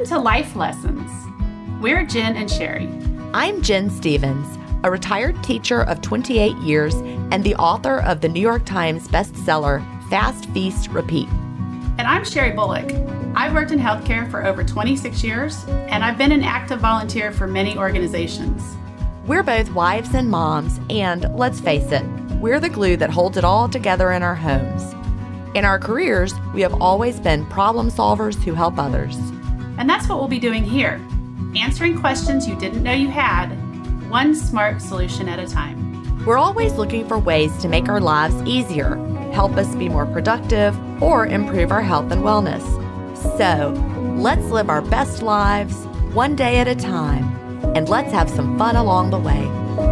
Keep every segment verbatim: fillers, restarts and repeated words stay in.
to Life Lessons. We're Jen and Sherry. I'm Jen Stevens, a retired teacher of twenty-eight years and the author of the New York Times bestseller, Fast, Feast, Repeat. And I'm Sherry Bullock. I've worked in healthcare for over twenty-six years, and I've been an active volunteer for many organizations. We're both wives and moms, and let's face it, we're the glue that holds it all together in our homes. In our careers, we have always been problem solvers who help others. And that's what we'll be doing here, answering questions you didn't know you had, one smart solution at a time. We're always looking for ways to make our lives easier, help us be more productive, or improve our health and wellness. So, let's live our best lives one day at a time, and let's have some fun along the way.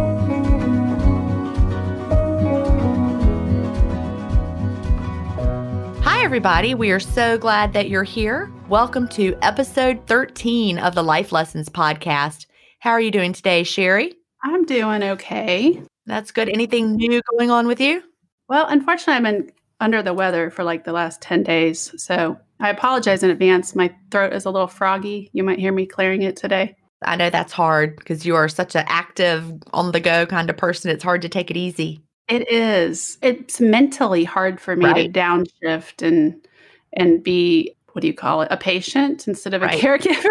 Hi, everybody. We are so glad that you're here. Welcome to episode thirteen of the Life Lessons podcast. How are you doing today, Sherry? I'm doing okay. That's good. Anything new going on with you? Well, unfortunately, I've been under the weather for like the last ten days. So I apologize in advance. My throat is a little froggy. You might hear me clearing it today. I know that's hard because you are such an active, on-the-go kind of person. It's hard to take it easy. It is. It's mentally hard for me Right. to downshift and and be, what do you call it, a patient instead of a Right. caregiver.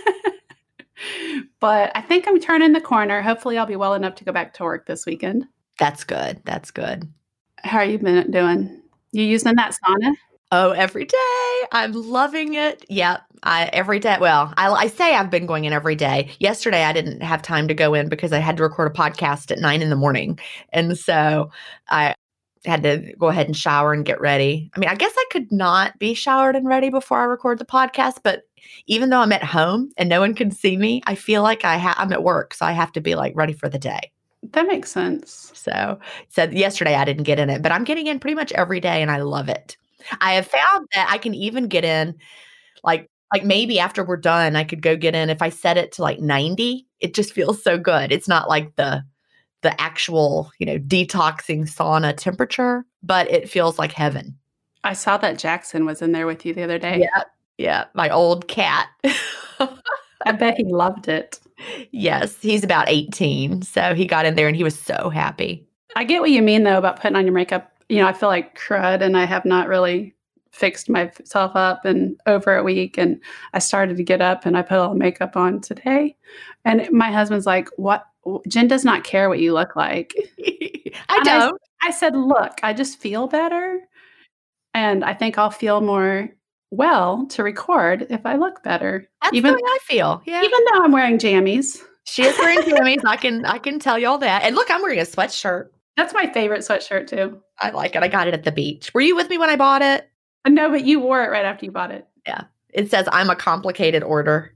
But I think I'm turning the corner. Hopefully I'll be well enough to go back to work this weekend. That's good. That's good. How are you been doing? You using that sauna? Oh, every day. I'm loving it. Yep. I, every day. Well, I, I say I've been going in every day. Yesterday, I didn't have time to go in because I had to record a podcast at nine in the morning. And so I had to go ahead and shower and get ready. I mean, I guess I could not be showered and ready before I record the podcast, but even though I'm at home and no one can see me, I feel like I ha- I'm at work. So I have to be like ready for the day. That makes sense. So, so yesterday I didn't get in it, but I'm getting in pretty much every day and I love it. I have found that I can even get in like, like maybe after we're done, I could go get in. If I set it to like ninety, it just feels so good. It's not like the, the actual, you know, detoxing sauna temperature, but it feels like heaven. I saw that Jackson was in there with you the other day. Yeah. Yeah. My old cat. I bet he loved it. Yes. He's about eighteen. So he got in there and he was so happy. I get what you mean, though, about putting on your makeup. You know, I feel like crud and I have not really fixed myself up in over a week. And I started to get up and I put all the makeup on today. And my husband's like, what? Jen does not care what you look like. I And don't. I, I said, look, I just feel better. And I think I'll feel more well to record if I look better. That's even, the way I feel. Yeah. even though I'm wearing jammies. She is wearing jammies. I can I can tell you all that. And look, I'm wearing a sweatshirt. That's my favorite sweatshirt, too. I like it. I got it at the beach. Were you with me when I bought it? No, but you wore it right after you bought it. Yeah. It says I'm a complicated order.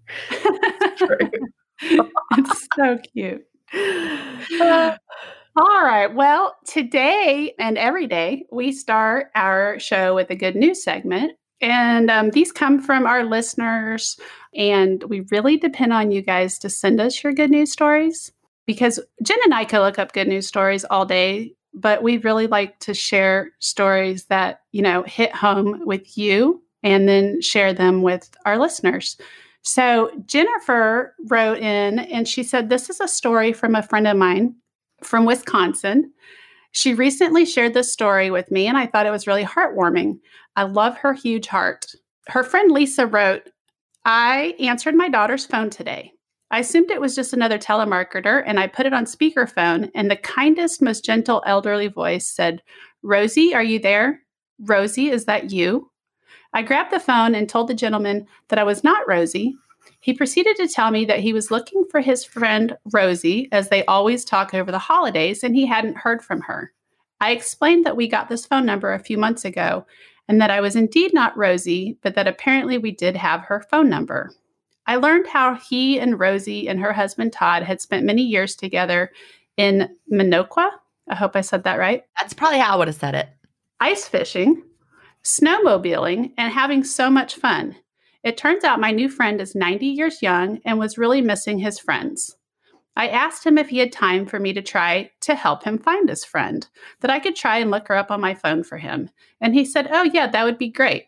It's so cute. Uh, all right. Well, today and every day, we start our show with a good news segment. And um, these come from our listeners. And we really depend on you guys to send us your good news stories because Jen and I could look up good news stories all day, but we really like to share stories that, you know, hit home with you and then share them with our listeners. So Jennifer wrote in and she said, this is a story from a friend of mine from Wisconsin. She recently shared this story with me and I thought it was really heartwarming. I love her huge heart. Her friend Lisa wrote, I answered my daughter's phone today. I assumed it was just another telemarketer and I put it on speakerphone and the kindest, most gentle elderly voice said, Rosie, are you there? Rosie, is that you? I grabbed the phone and told the gentleman that I was not Rosie. He proceeded to tell me that he was looking for his friend Rosie, as they always talk over the holidays, and he hadn't heard from her. I explained that we got this phone number a few months ago and that I was indeed not Rosie, but that apparently we did have her phone number. I learned how he and Rosie and her husband Todd had spent many years together in Minocqua. I hope I said that right. That's probably how I would have said it. Ice fishing, snowmobiling, and having so much fun. It turns out my new friend is ninety years young and was really missing his friends. I asked him if he had time for me to try to help him find his friend, that I could try and look her up on my phone for him. And he said, oh yeah, that would be great.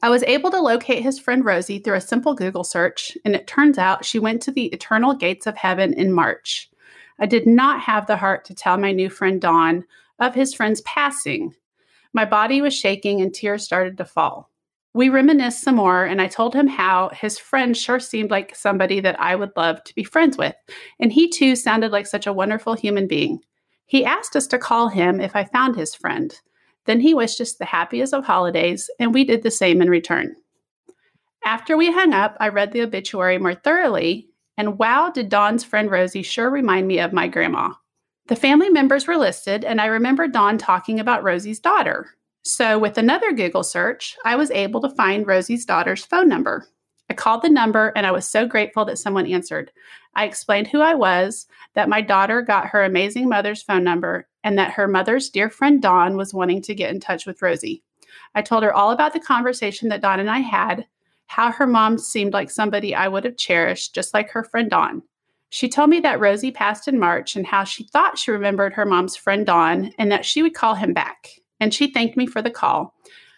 I was able to locate his friend Rosie through a simple Google search, and it turns out she went to the eternal gates of heaven in March. I did not have the heart to tell my new friend Don of his friend's passing. My body was shaking and tears started to fall. We reminisced some more, and I told him how his friend sure seemed like somebody that I would love to be friends with, and he too sounded like such a wonderful human being. He asked us to call him if I found his friend. Then he wished us the happiest of holidays, and we did the same in return. After we hung up, I read the obituary more thoroughly, and wow, did Don's friend Rosie sure remind me of my grandma. The family members were listed, and I remember Don talking about Rosie's daughter. So with another Google search, I was able to find Rosie's daughter's phone number. I called the number, and I was so grateful that someone answered. I explained who I was, that my daughter got her amazing mother's phone number, and that her mother's dear friend Dawn was wanting to get in touch with Rosie. I told her all about the conversation that Dawn and I had, how her mom seemed like somebody I would have cherished, just like her friend Dawn. She told me that Rosie passed in March and how she thought she remembered her mom's friend Dawn and that she would call him back. And she thanked me for the call.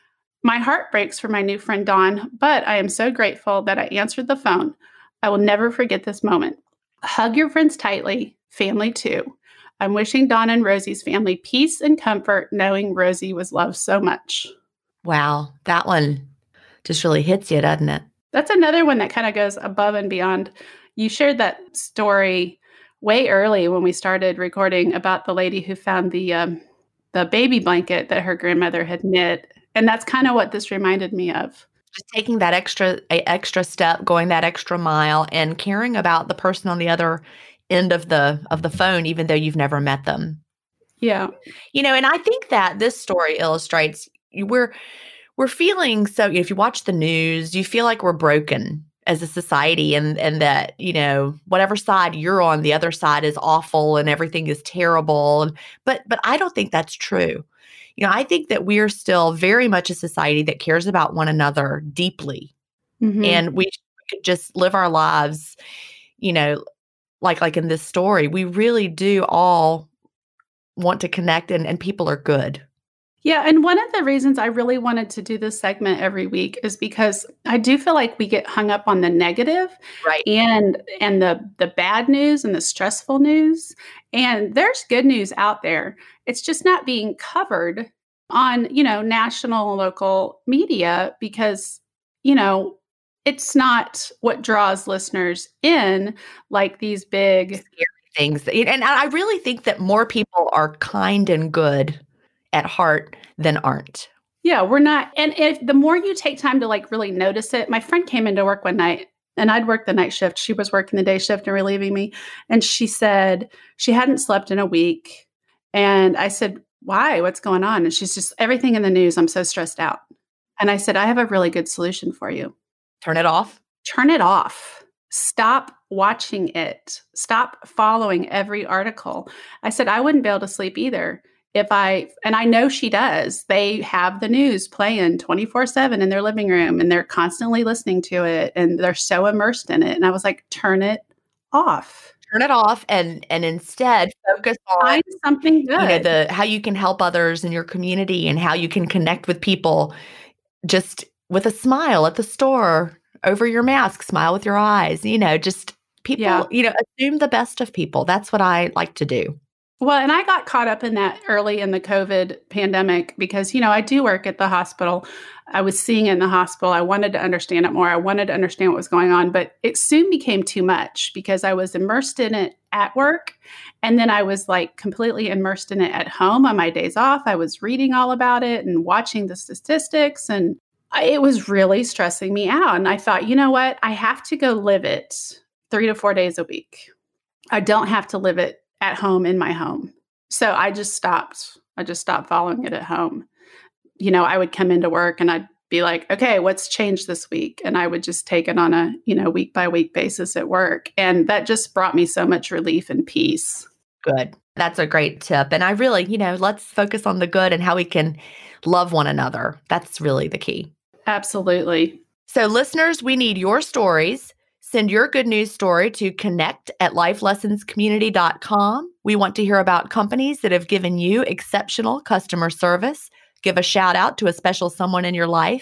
My heart breaks for my new friend Dawn, but I am so grateful that I answered the phone. I will never forget this moment. Hug your friends tightly, family too. I'm wishing Dawn and Rosie's family peace and comfort, knowing Rosie was loved so much. Wow, that one just really hits you, doesn't it? That's another one that kind of goes above and beyond. You shared that story way early when we started recording about the lady who found the um, the baby blanket that her grandmother had knit. And that's kind of what this reminded me of. Just taking that extra a extra step, going that extra mile, and caring about the person on the other end of the of the phone, even though you've never met them. Yeah. You know, and I think that this story illustrates we're we're feeling so, if you watch the news, you feel like we're broken as a society, and and that, you know, whatever side you're on, the other side is awful and everything is terrible. But but I don't think that's true. You know, I think that we're still very much a society that cares about one another deeply. Mm-hmm. And we could just live our lives, you know, like like in this story. We really do all want to connect, and, and people are good. Yeah. And one of the reasons I really wanted to do this segment every week is because I do feel like we get hung up on the negative, right? And and the the bad news and the stressful news. And there's good news out there. It's just not being covered on, you know, national and local media because, you know, it's not what draws listeners in like these big scary things. And I really think that more people are kind and good at heart than aren't. Yeah, we're not. And if the more you take time to like really notice it, my friend came into work one night and I'd worked the night shift. She was working the day shift and relieving me. And she said she hadn't slept in a week. And I said, why? What's going on? And she's just, everything in the news. I'm so stressed out. And I said, I have a really good solution for you. Turn it off. Turn it off. Stop watching it. Stop following every article. I said, I wouldn't be able to sleep either. If I, and I know she does, they have the news playing twenty-four seven in their living room and they're constantly listening to it and they're so immersed in it. And I was like, turn it off. Turn it off and and instead focus on find something good. You know, the how you can help others in your community and how you can connect with people just with a smile at the store, over your mask, smile with your eyes, you know, just people, yeah. you know, assume the best of people. That's what I like to do. Well, and I got caught up in that early in the COVID pandemic because, you know, I do work at the hospital. I was seeing it in the hospital. I wanted to understand it more. I wanted to understand what was going on, but it soon became too much because I was immersed in it at work. And then I was like completely immersed in it at home on my days off. I was reading all about it and watching the statistics, and it was really stressing me out. And I thought, you know what? I have to go live it three to four days a week. I don't have to live it at home in my home. So I just stopped. I just stopped following it at home. You know, I would come into work and I'd be like, okay, what's changed this week? And I would just take it on a, you know, week by week basis at work. And that just brought me so much relief and peace. Good. That's a great tip. And I really, you know, let's focus on the good and how we can love one another. That's really the key. Absolutely. So listeners, we need your stories. Send your good news story to connect at life lessons community dot com. We want to hear about companies that have given you exceptional customer service. Give a shout out to a special someone in your life.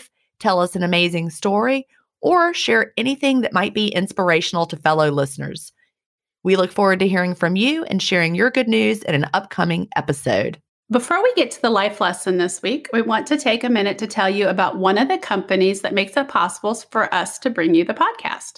tell us an amazing story, or share anything that might be inspirational to fellow listeners. We look forward to hearing from you and sharing your good news in an upcoming episode. Before we get to the life lesson this week, we want to take a minute to tell you about one of the companies that makes it possible for us to bring you the podcast.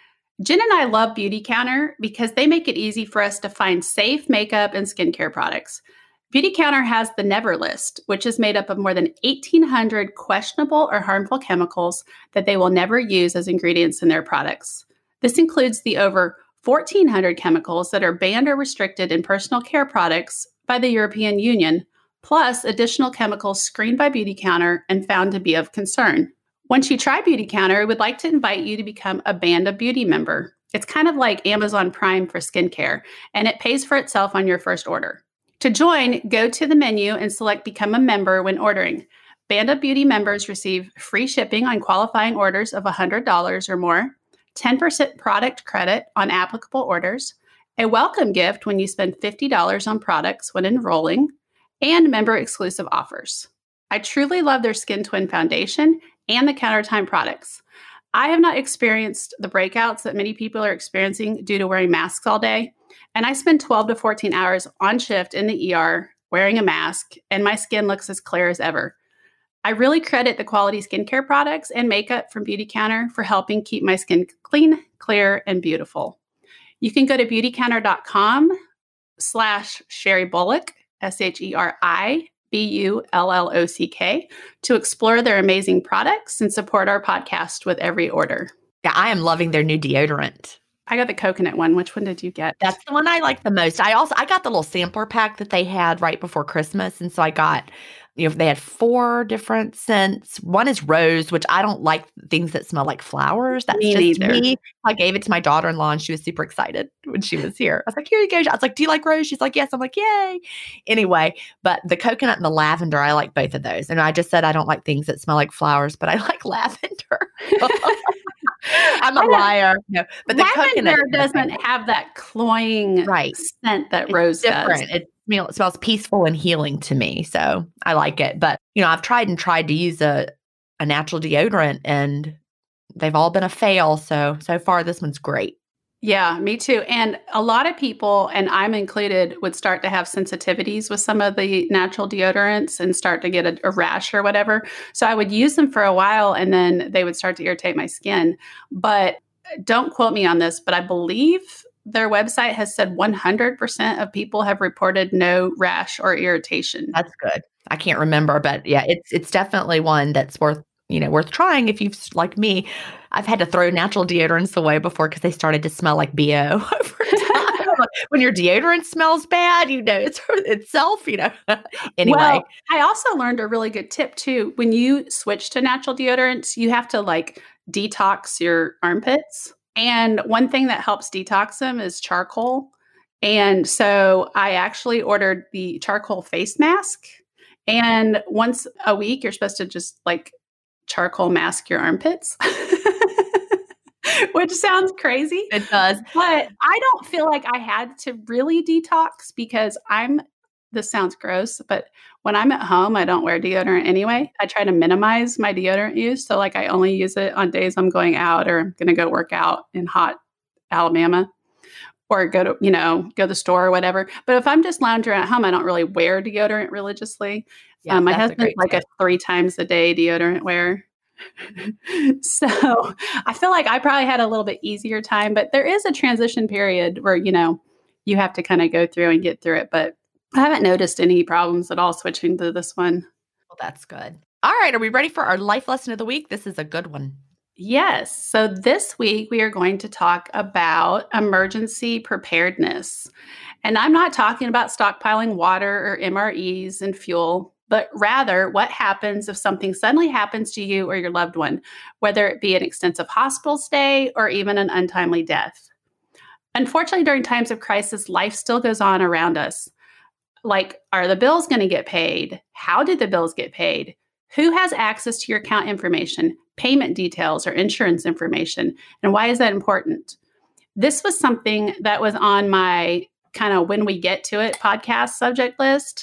Jen and I love Beautycounter because they make it easy for us to find safe makeup and skincare products. Beautycounter has the Never List, which is made up of more than eighteen hundred questionable or harmful chemicals that they will never use as ingredients in their products. This includes the over fourteen hundred chemicals that are banned or restricted in personal care products by the European Union, plus additional chemicals screened by Beautycounter and found to be of concern. Once you try Beautycounter, we would like to invite you to become a Band of Beauty member. It's kind of like Amazon Prime for skincare, and it pays for itself on your first order. To join, go to the menu and select Become a Member when ordering. Band of Beauty members receive free shipping on qualifying orders of one hundred dollars or more, ten percent product credit on applicable orders, a welcome gift when you spend fifty dollars on products when enrolling, and member-exclusive offers. I truly love their Skin Twin Foundation and the Countertime products. I have not experienced the breakouts that many people are experiencing due to wearing masks all day, and I spend twelve to fourteen hours on shift in the E R wearing a mask, and my skin looks as clear as ever. I really credit the quality skincare products and makeup from Beautycounter for helping keep my skin clean, clear, and beautiful. You can go to beautycounter.com slash Sherry Bullock, S H E R I B U L L O C K, to explore their amazing products and support our podcast with every order. Yeah, I am loving their new deodorant. I got the coconut one. Which one did you get? That's the one I like the most. I also I got the little sampler pack that they had right before Christmas. And so I got, you know, they had four different scents. One is rose, which I don't like things that smell like flowers. That's Me just neither. me. I gave it to my daughter-in-law and she was super excited when she was here. I was like, here you go. I was like, do you like rose? She's like, yes. I'm like, yay. Anyway, but the coconut and the lavender, I like both of those. And I just said I don't like things that smell like flowers, but I like lavender. I'm a liar. No, but the lavender coconut doesn't have that cloying right. scent that it's rose different. does. It, you know, it smells peaceful and healing to me. So I like it. But, you know, I've tried and tried to use a, a natural deodorant and they've all been a fail. So, so far, this one's great. Yeah, me too. And a lot of people, and I'm included, would start to have sensitivities with some of the natural deodorants and start to get a, a rash or whatever. So I would use them for a while and then they would start to irritate my skin. But don't quote me on this, but I believe their website has said one hundred percent of people have reported no rash or irritation. That's good. I can't remember, but yeah, it's it's definitely one that's worth, you know, worth trying if you've, like me, I've had to throw natural deodorants away before because they started to smell like B O over time. When your deodorant smells bad, you know, it's itself, you know. Anyway. Well, I also learned a really good tip too. When you switch to natural deodorants, you have to like detox your armpits. And one thing that helps detox them is charcoal. And so I actually ordered the charcoal face mask. And once a week, you're supposed to just like charcoal mask your armpits, which sounds crazy. It does. But I don't feel like I had to really detox because I'm, this sounds gross, but when I'm at home, I don't wear deodorant anyway. I try to minimize my deodorant use. So like I only use it on days I'm going out or I'm going to go work out in hot Alabama or go to, you know, go to the store or whatever. But if I'm just lounging at home, I don't really wear deodorant religiously. Yeah, um, my that's a husband's great like tip. a three times a day deodorant wearer. So I feel like I probably had a little bit easier time, but there is a transition period where, you know, you have to kind of go through and get through it. But I haven't noticed any problems at all switching to this one. Well, that's good. All right. Are we ready for our life lesson of the week? This is a good one. Yes. So this week we are going to talk about emergency preparedness. And I'm not talking about stockpiling water or M R Es and fuel, but rather what happens if something suddenly happens to you or your loved one, whether it be an extensive hospital stay or even an untimely death. Unfortunately, during times of crisis, life still goes on around us. Like, are the bills going to get paid? How did the bills get paid? Who has access to your account information, payment details, or insurance information? And why is that important? This was something that was on my kind of when we get to it podcast subject list,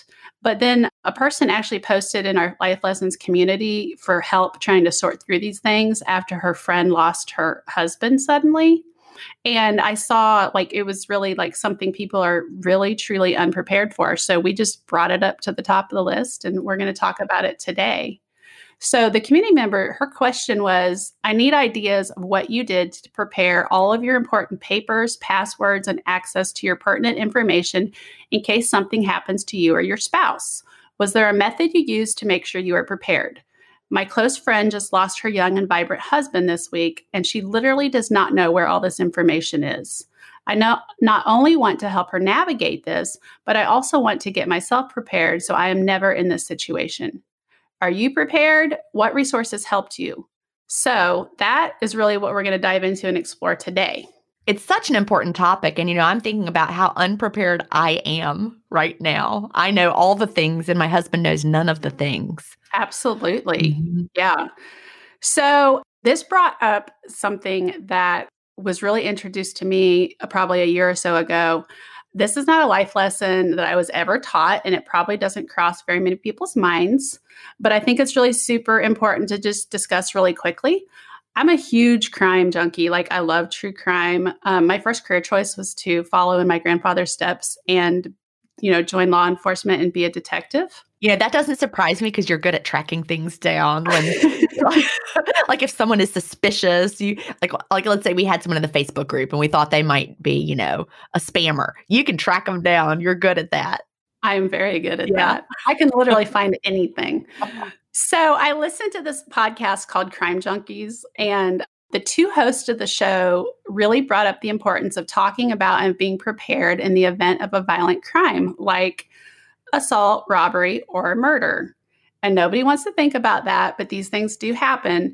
But then a person actually posted in our Life Lessons community for help trying to sort through these things after her friend lost her husband suddenly. And I saw like it was really like something people are really, truly unprepared for. So we just brought it up to the top of the list and we're going to talk about it today. So the community member, her question was, I need ideas of what you did to prepare all of your important papers, passwords, and access to your pertinent information in case something happens to you or your spouse. Was there a method you used to make sure you are prepared? My close friend just lost her young and vibrant husband this week, and she literally does not know where all this information is. I know, not only want to help her navigate this, but I also want to get myself prepared so I am never in this situation. Are you prepared? What resources helped you? So that is really what we're going to dive into and explore today. It's such an important topic. And, you know, I'm thinking about how unprepared I am right now. I know all the things and my husband knows none of the things. Absolutely. Mm-hmm. Yeah. So this brought up something that was really introduced to me uh, probably a year or so ago. This is not a life lesson that I was ever taught, and it probably doesn't cross very many people's minds, but I think it's really super important to just discuss really quickly. I'm a huge crime junkie. Like, I love true crime. Um, my first career choice was to follow in my grandfather's steps and, you know, join law enforcement and be a detective. Yeah, that doesn't surprise me because you're good at tracking things down. When, like, like if someone is suspicious, you like, like let's say we had someone in the Facebook group and we thought they might be, you know, a spammer. You can track them down. You're good at that. I'm very good at yeah. that. I can literally find anything. So I listened to this podcast called Crime Junkies, and the two hosts of the show really brought up the importance of talking about and being prepared in the event of a violent crime, like assault, robbery, or murder. And nobody wants to think about that, but these things do happen.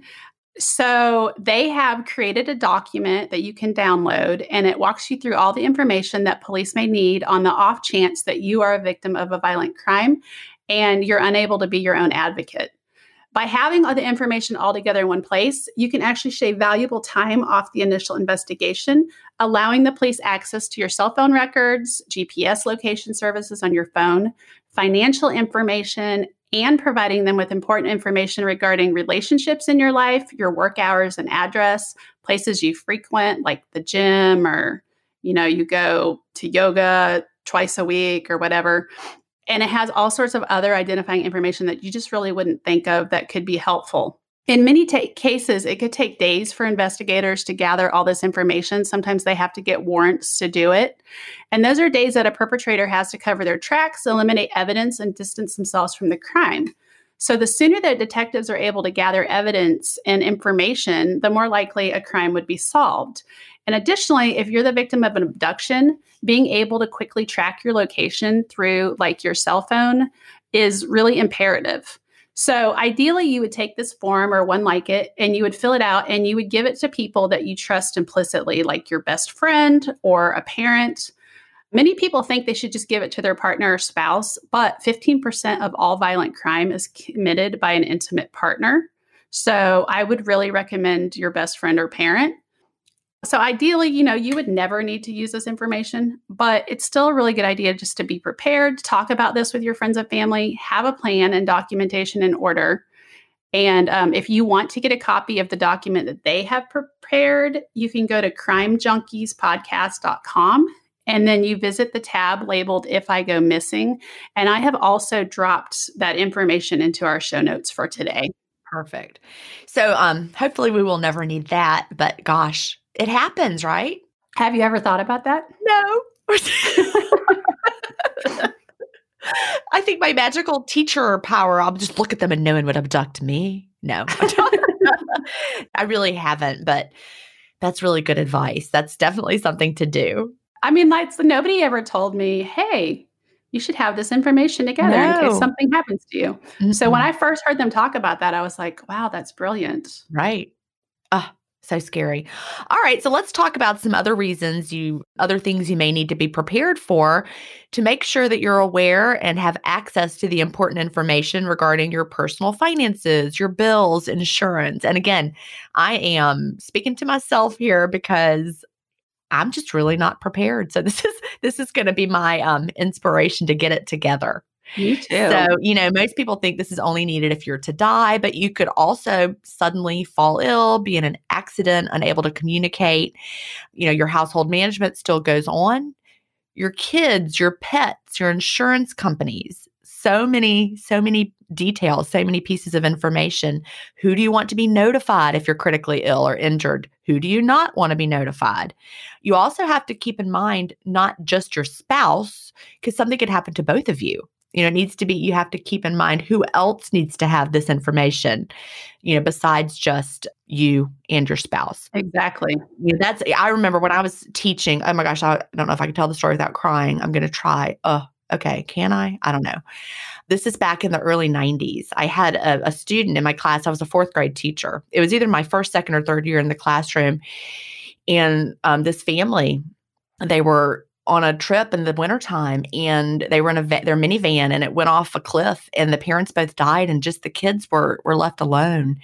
So they have created a document that you can download, and it walks you through all the information that police may need on the off chance that you are a victim of a violent crime and you're unable to be your own advocate. By having all the information all together in one place, you can actually shave valuable time off the initial investigation, allowing the police access to your cell phone records, G P S location services on your phone, financial information, and providing them with important information regarding relationships in your life, your work hours and address, places you frequent, like the gym, or, you know, you go to yoga twice a week or whatever. And it has all sorts of other identifying information that you just really wouldn't think of that could be helpful. In many ta- cases, it could take days for investigators to gather all this information. Sometimes they have to get warrants to do it. And those are days that a perpetrator has to cover their tracks, eliminate evidence, and distance themselves from the crime. So the sooner that detectives are able to gather evidence and information, the more likely a crime would be solved. And additionally, if you're the victim of an abduction, being able to quickly track your location through like your cell phone is really imperative. So ideally, you would take this form or one like it, and you would fill it out and you would give it to people that you trust implicitly, like your best friend or a parent. Many people think they should just give it to their partner or spouse, but fifteen percent of all violent crime is committed by an intimate partner. So I would really recommend your best friend or parent. So ideally, you know, you would never need to use this information, but it's still a really good idea just to be prepared, talk about this with your friends and family, have a plan and documentation in order. And um, if you want to get a copy of the document that they have prepared, you can go to crime junkies podcast dot com. And then you visit the tab labeled If I Go Missing. And I have also dropped that information into our show notes for today. Perfect. So um, hopefully we will never need that, but gosh, it happens, right? Have you ever thought about that? No. I think my magical teacher power, I'll just look at them and no one would abduct me. No. I really haven't, but that's really good advice. That's definitely something to do. I mean, like, nobody ever told me, hey, you should have this information together no. in case something happens to you. Mm-hmm. So when I first heard them talk about that, I was like, wow, that's brilliant. Right. Oh, so scary. All right. So let's talk about some other reasons you, other things you may need to be prepared for to make sure that you're aware and have access to the important information regarding your personal finances, your bills, insurance. And again, I am speaking to myself here because I'm just really not prepared. So this is this is going to be my um, inspiration to get it together. Me too. So, you know, most people think this is only needed if you're to die, but you could also suddenly fall ill, be in an accident, unable to communicate. You know, your household management still goes on. Your kids, your pets, your insurance companies, so many, so many details, so many pieces of information. Who do you want to be notified if you're critically ill or injured? Who do you not want to be notified? You also have to keep in mind not just your spouse, because something could happen to both of you. You know, it needs to be, you have to keep in mind who else needs to have this information, you know, besides just you and your spouse. Exactly. You know, that's, I remember when I was teaching, oh my gosh, I don't know if I can tell the story without crying. I'm going to try. Oh, okay. Can I? I don't know. This is back in the early nineties. I had a, a student in my class. I was a fourth grade teacher. It was either my first, second, or third year in the classroom. And um, this family, they were on a trip in the wintertime, and they were in a va- their minivan, and it went off a cliff, and the parents both died, and just the kids were were left alone.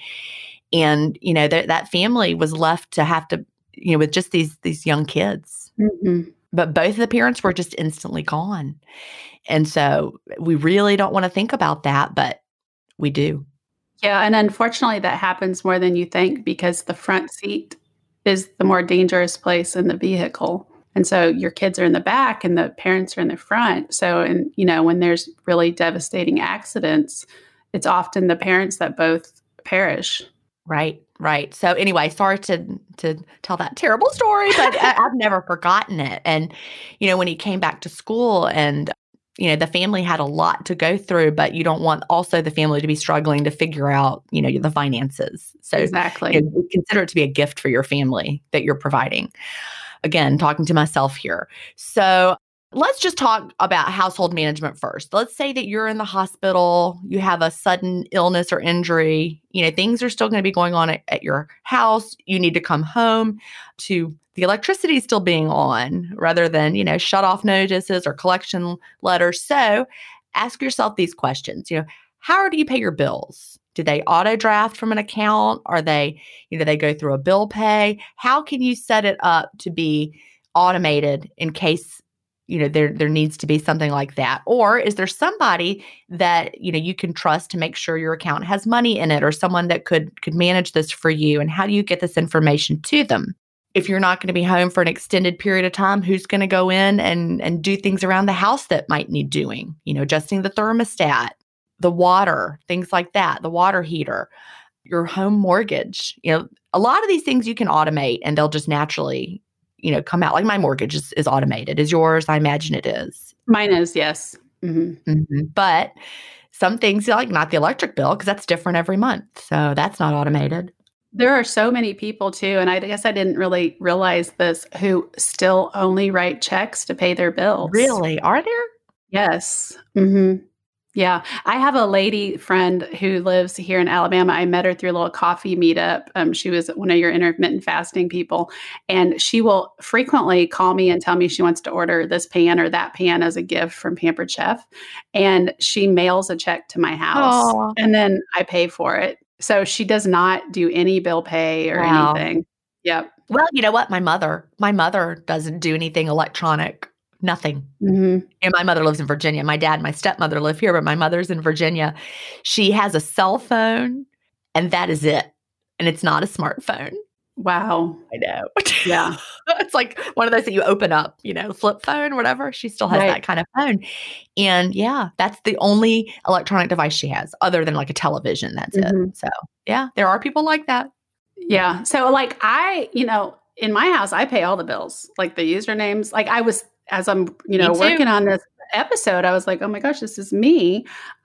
And you know, th- that family was left to have to, you know, with just these these young kids. Mm-hmm. But both of the parents were just instantly gone. And so we really don't want to think about that, but we do. Yeah, and unfortunately, that happens more than you think because the front seat is the more dangerous place in the vehicle. And so your kids are in the back and the parents are in the front. So, and you know, when there's really devastating accidents, it's often the parents that both perish. Right, right. So anyway, sorry to to tell that terrible story, but I, I've never forgotten it. And you know, when he came back to school, and you know, the family had a lot to go through, but you don't want also the family to be struggling to figure out, you know, the finances. So Exactly. you know, consider it to be a gift for your family that you're providing. Again, talking to myself here. So let's just talk about household management first. Let's say that you're in the hospital, you have a sudden illness or injury, you know, things are still going to be going on at, at your house. You need to come home to the electricity still being on rather than, you know, shut off notices or collection letters. So ask yourself these questions, you know, how do you pay your bills? Do they auto draft from an account? Are they, you know, they go through a bill pay? How can you set it up to be automated in case, you know, there there needs to be something like that? Or is there somebody that, you know, you can trust to make sure your account has money in it, or someone that could could manage this for you? And how do you get this information to them? If you're not going to be home for an extended period of time, who's going to go in and and do things around the house that might need doing? You know, adjusting the thermostat, the water, things like that, the water heater, your home mortgage. You know, a lot of these things you can automate and they'll just naturally, you know, come out. Like my mortgage is, is automated. Is yours? I imagine it is. Mine is, yes. Mm-hmm. Mm-hmm. But some things, like not the electric bill, because that's different every month. So that's not automated. There are so many people too, and I guess I didn't really realize this, who still only write checks to pay their bills. Really? Are there? Yes. Mm-hmm. Yeah. I have a lady friend who lives here in Alabama. I met her through a little coffee meetup. Um, she was one of your intermittent fasting people. And she will frequently call me and tell me she wants to order this pan or that pan as a gift from Pampered Chef. And she mails a check to my house. Aww. And then I pay for it. So she does not do any bill pay or Wow. anything. Yep. Well, you know what? My mother, my mother doesn't do anything electronic. Nothing. Mm-hmm. And my mother lives in Virginia. My dad and my stepmother live here, but my mother's in Virginia. She has a cell phone, and that is it. And it's not a smartphone. Wow. I know. Yeah. It's like one of those that you open up, you know, flip phone, whatever. She still has Right. that kind of phone. And yeah, that's the only electronic device she has other than like a television. That's Mm-hmm. it. So yeah, there are people like that. Yeah. So like I, you know, in my house, I pay all the bills, like the usernames. Like I was, as I'm, you know, Me too. working on this episode, I was like, oh my gosh, this is me.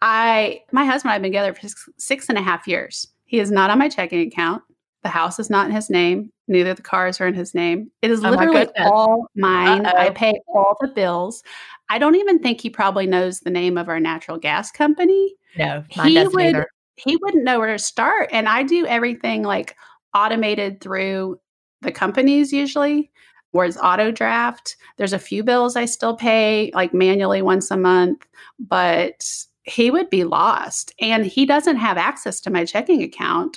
I, my husband and I have been together for six, six and a half years. He is not on my checking account. The house is not in his name. Neither the cars are in his name. It is Oh my literally goodness. all mine. Uh-oh. I pay all the bills. I don't even think he probably knows the name of our natural gas company. No, mine He doesn't would, either. he wouldn't know where to start. And I do everything like automated through the companies usually, where it's auto draft. There's a few bills I still pay like manually once a month, but he would be lost. And he doesn't have access to my checking account.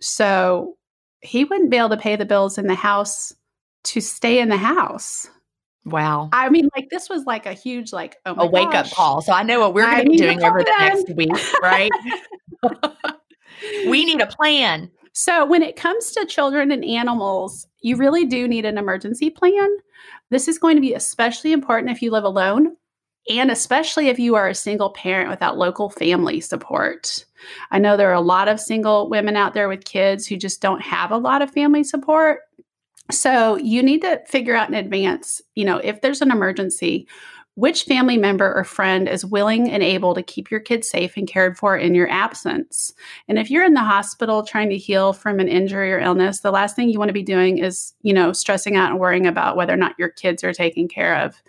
So he wouldn't be able to pay the bills in the house to stay in the house. Wow. I mean, like, this was like a huge, like, oh A my wake-up gosh, call. So I know what we're I gonna be need a doing over the plan. next week, right? We need a plan. So when it comes to children and animals, you really do need an emergency plan. This is going to be especially important if you live alone, and especially if you are a single parent without local family support. I know there are a lot of single women out there with kids who just don't have a lot of family support. So you need to figure out in advance, you know, if there's an emergency, which family member or friend is willing and able to keep your kids safe and cared for in your absence. And if you're in the hospital trying to heal from an injury or illness, the last thing you want to be doing is, you know, stressing out and worrying about whether or not your kids are taken care of.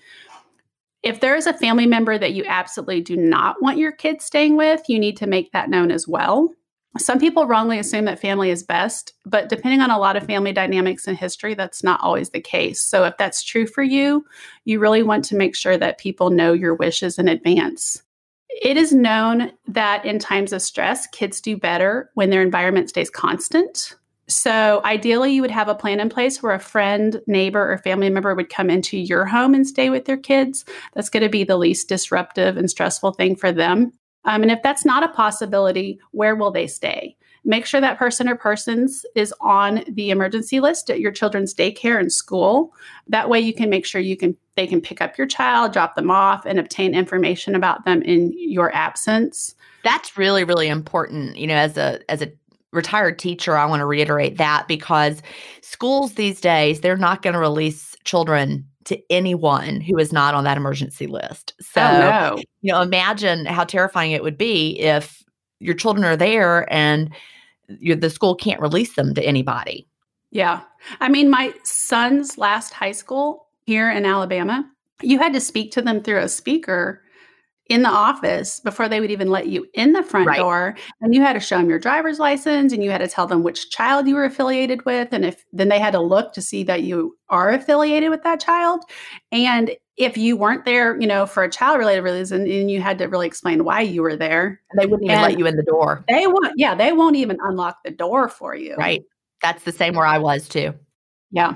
If there is a family member that you absolutely do not want your kids staying with, you need to make that known as well. Some people wrongly assume that family is best, but depending on a lot of family dynamics and history, that's not always the case. So if that's true for you, you really want to make sure that people know your wishes in advance. It is known that in times of stress, kids do better when their environment stays constant. So ideally, you would have a plan in place where a friend, neighbor, or family member would come into your home and stay with their kids. That's going to be the least disruptive and stressful thing for them. Um, and if that's not a possibility, where will they stay? Make sure that person or persons is on the emergency list at your children's daycare and school. That way you can make sure you can they can pick up your child, drop them off, and obtain information about them in your absence. That's really, really important. You know, as a as a retired teacher, I want to reiterate that, because schools these days, they're not going to release children to anyone who is not on that emergency list. So, oh, no. you know, imagine how terrifying it would be if your children are there and you, the school can't release them to anybody. Yeah. I mean, my son's last high school here in Alabama, you had to speak to them through a speaker in the office before they would even let you in the front Right. door. And you had to show them your driver's license, and you had to tell them which child you were affiliated with. And if then they had to look to see that you are affiliated with that child. And if you weren't there, you know, for a child related reason, and you had to really explain why you were there. And they wouldn't even And let you in the door. They won't, yeah, they won't even unlock the door for you. Right. That's the same where I was too. Yeah.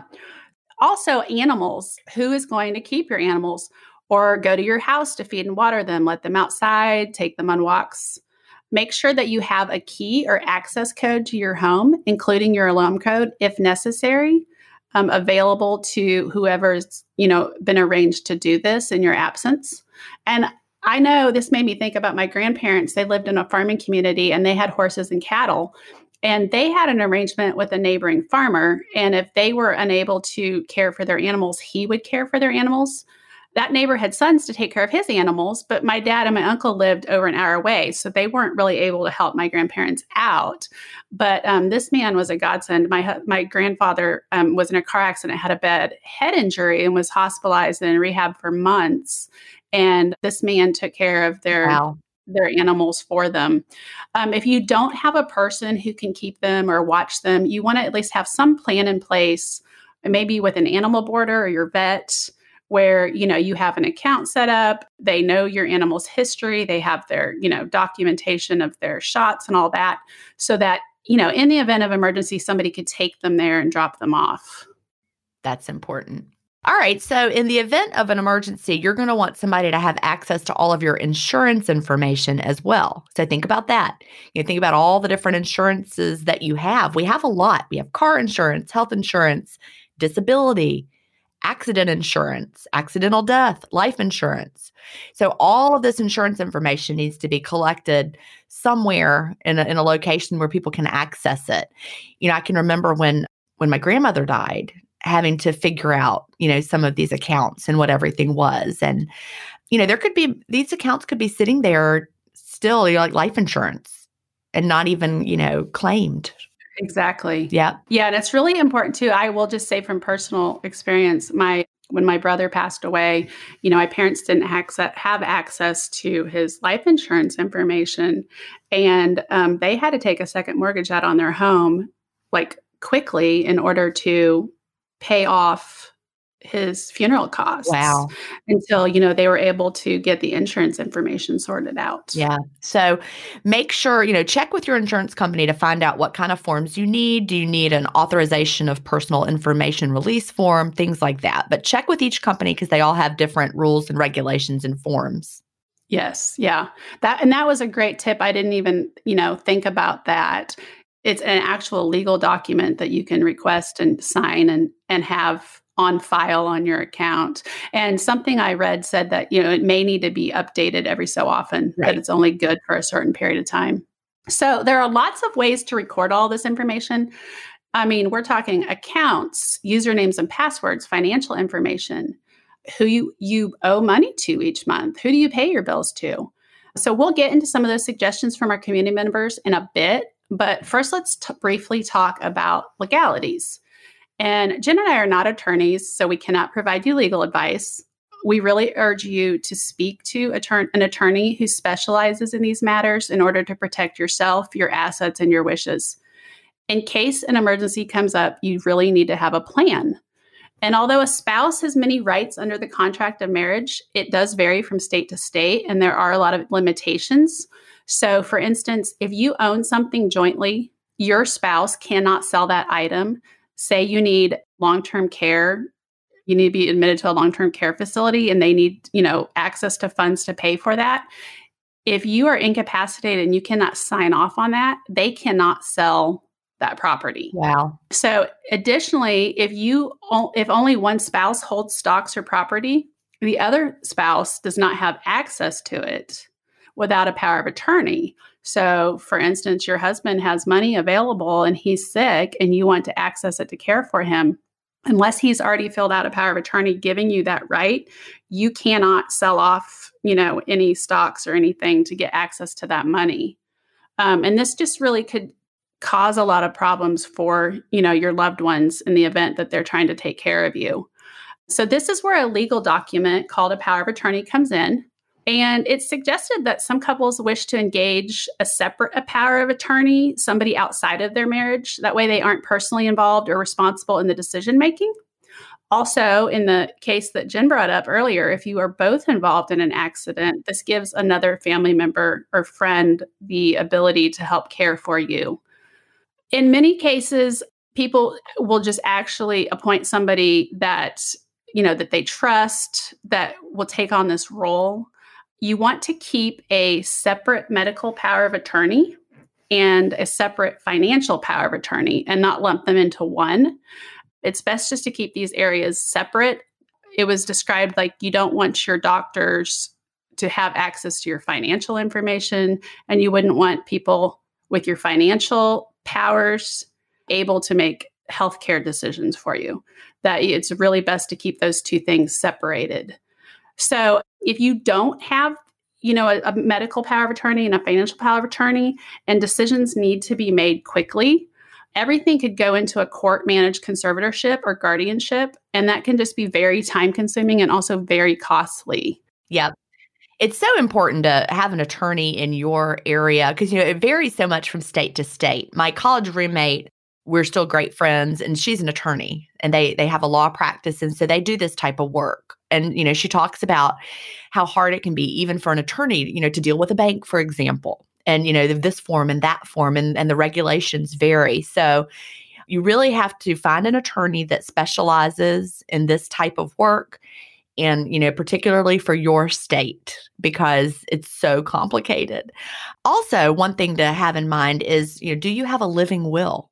Also, animals. Who is going to keep your animals? Or go to your house to feed and water them, let them outside, take them on walks. Make sure that you have a key or access code to your home, including your alarm code, if necessary, um, available to whoever's, you know, been arranged to do this in your absence. And I know this made me think about my grandparents. They lived in a farming community and they had horses and cattle. And they had an arrangement with a neighboring farmer. And if they were unable to care for their animals, he would care for their animals. That neighbor had sons to take care of his animals, but my dad and my uncle lived over an hour away, so they weren't really able to help my grandparents out. But um, this man was a godsend. My my grandfather um, was in a car accident, had a bad head injury, and was hospitalized and in rehab for months. And this man took care of their Wow. their animals for them. Um, if you don't have a person who can keep them or watch them, you want to at least have some plan in place, maybe with an animal boarder or your vet, where, you know, you have an account set up, they know your animal's history, they have their, you know, documentation of their shots and all that, so that, you know, in the event of emergency, somebody could take them there and drop them off. That's important. All right. So in the event of an emergency, you're going to want somebody to have access to all of your insurance information as well. So think about that. You know, think about all the different insurances that you have. We have a lot. We have car insurance, health insurance, disability, accident insurance, accidental death, life insurance. So all of this insurance information needs to be collected somewhere in a, in a location where people can access it. You know, I can remember when when my grandmother died, having to figure out, you know, some of these accounts and what everything was. And, you know, there could be, these accounts could be sitting there still, you know, like life insurance and not even, you know, claimed. Exactly. Yeah. Yeah. And it's really important too. I will just say from personal experience, my when my brother passed away, you know, my parents didn't access, have access to his life insurance information. And um, they had to take a second mortgage out on their home, like quickly, in order to pay off his funeral costs Wow. until, you know, they were able to get the insurance information sorted out. Yeah. So make sure, you know, check with your insurance company to find out what kind of forms you need. Do you need an authorization of personal information release form, things like that. But check with each company because they all have different rules and regulations and forms. Yes. Yeah. That and that was a great tip. I didn't even, you know, think about that. It's an actual legal document that you can request and sign and and have on file on your account. And something I read said that, you know, it may need to be updated every so often, Right. that it's only good for a certain period of time. So there are lots of ways to record all this information. I mean, we're talking accounts, usernames and passwords, financial information, who you, you owe money to each month, who do you pay your bills to? So we'll get into some of those suggestions from our community members in a bit. But first, let's t- briefly talk about legalities. And Jen and I are not attorneys, so we cannot provide you legal advice. We really urge you to speak to attorney, an attorney who specializes in these matters in order to protect yourself, your assets, and your wishes. In case an emergency comes up, you really need to have a plan. And although a spouse has many rights under the contract of marriage, it does vary from state to state, and there are a lot of limitations. So, for instance, if you own something jointly, your spouse cannot sell that item. Say you need long-term care, you need to be admitted to a long-term care facility and they need, you know, access to funds to pay for that. If you are incapacitated and you cannot sign off on that, they cannot sell that property. Wow. So additionally, if you if only one spouse holds stocks or property, the other spouse does not have access to it without a power of attorney. So, for instance, your husband has money available and he's sick and you want to access it to care for him. Unless he's already filled out a power of attorney giving you that right, you cannot sell off, you know, any stocks or anything to get access to that money. Um, and this just really could cause a lot of problems for, you know, your loved ones in the event that they're trying to take care of you. So this is where a legal document called a power of attorney comes in. And it's suggested that some couples wish to engage a separate a power of attorney, somebody outside of their marriage. That way they aren't personally involved or responsible in the decision making. Also, in the case that Jen brought up earlier, if you are both involved in an accident, this gives another family member or friend the ability to help care for you. In many cases, people will just actually appoint somebody that, you know, that they trust that will take on this role. You want to keep a separate medical power of attorney and a separate financial power of attorney and not lump them into one. It's best just to keep these areas separate. It was described like you don't want your doctors to have access to your financial information, and you wouldn't want people with your financial powers able to make healthcare decisions for you. That it's really best to keep those two things separated. So if you don't have, you know, a, a medical power of attorney and a financial power of attorney, and decisions need to be made quickly, everything could go into a court-managed conservatorship or guardianship, and that can just be very time-consuming and also very costly. Yep. It's so important to have an attorney in your area because, you know, it varies so much from state to state. My college roommate, we're still great friends, and she's an attorney, and they they have a law practice, and so they do this type of work. And, you know, she talks about how hard it can be even for an attorney, you know, to deal with a bank, for example, and, you know, this form and that form, and, and the regulations vary. So you really have to find an attorney that specializes in this type of work. And, you know, particularly for your state, because it's so complicated. Also, one thing to have in mind is, you know, do you have a living will?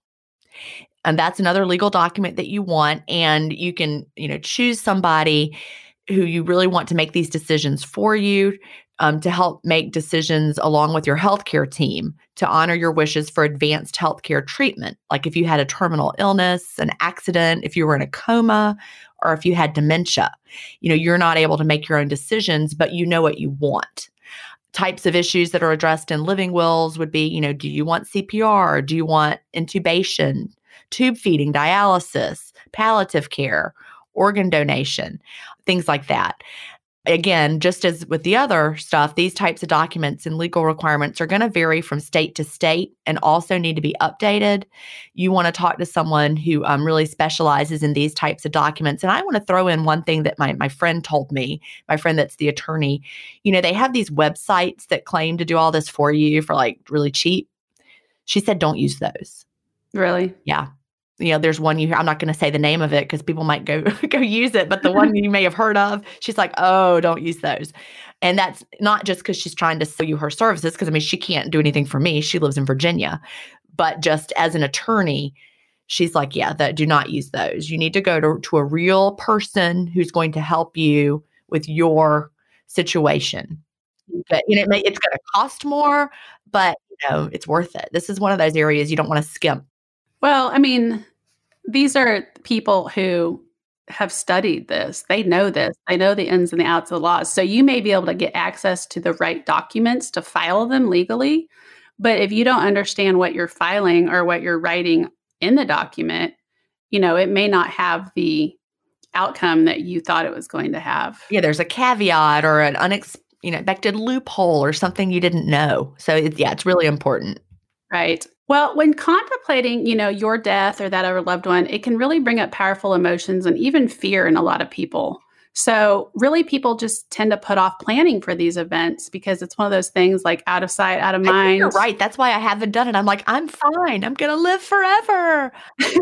And that's another legal document that you want. And you can, you know, choose somebody who you really want to make these decisions for you, um, to help make decisions along with your healthcare team to honor your wishes for advanced healthcare treatment. Like if you had a terminal illness, an accident, if you were in a coma, or if you had dementia, you know, you're not able to make your own decisions, but you know what you want. Types of issues that are addressed in living wills would be, you know, do you want C P R? Do you want intubation, tube feeding, dialysis, palliative care, organ donation, things like that. Again, just as with the other stuff, these types of documents and legal requirements are going to vary from state to state and also need to be updated. You want to talk to someone who um, really specializes in these types of documents. And I want to throw in one thing that my, my friend told me, my friend that's the attorney. You know, they have these websites that claim to do all this for you for like really cheap. She said, don't use those. Really? Yeah. You know, there's one you hear, I'm not going to say the name of it because people might go go use it, but the one you may have heard of, she's like, oh, don't use those. And that's not just because she's trying to sell you her services, because I mean, she can't do anything for me. She lives in Virginia. But just as an attorney, she's like, yeah, that do not use those. You need to go to, to a real person who's going to help you with your situation. But, you know, it may, it's going to cost more, but, you know, it's worth it. This is one of those areas you don't want to skimp. Well, I mean, these are people who have studied this. They know this. They know the ins and the outs of the laws. So you may be able to get access to the right documents to file them legally. But if you don't understand what you're filing or what you're writing in the document, you know, it may not have the outcome that you thought it was going to have. Yeah, there's a caveat or an unexpected, you know, expected loophole or something you didn't know. So it's, yeah, it's really important. Right. Well, when contemplating, you know, your death or that of a loved one, it can really bring up powerful emotions and even fear in a lot of people. So really, people just tend to put off planning for these events because it's one of those things like out of sight, out of mind. I think you're right. That's why I haven't done it. I'm like, I'm fine. I'm going to live forever.